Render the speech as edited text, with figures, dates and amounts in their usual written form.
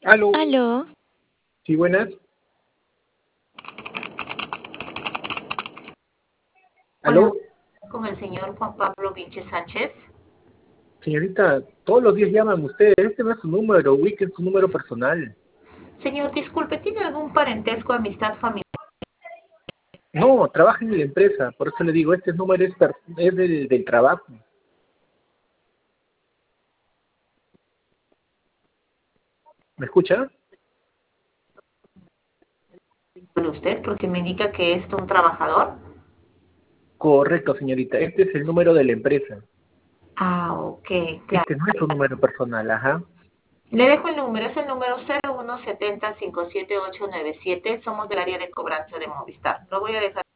Aló, Aló, sí, buenas. Hola, Aló, con el señor Juan Pablo Vinche Sánchez. señorita, todos los días llaman ustedes. Este no es su número, ubiquen su número personal. Señor, disculpe, ¿tiene algún parentesco, amistad, familiar? No, trabaja en la empresa, por eso le digo, este número es del trabajo. ¿Me escucha? ¿De usted? Porque me indica que es un trabajador. Correcto, señorita, este es el número de la empresa. Ah, ok, claro. Este no es su número personal, ajá. Le dejo el número, es el número 0170-57897. Somos del área de cobranza de Movistar. Lo voy a dejar.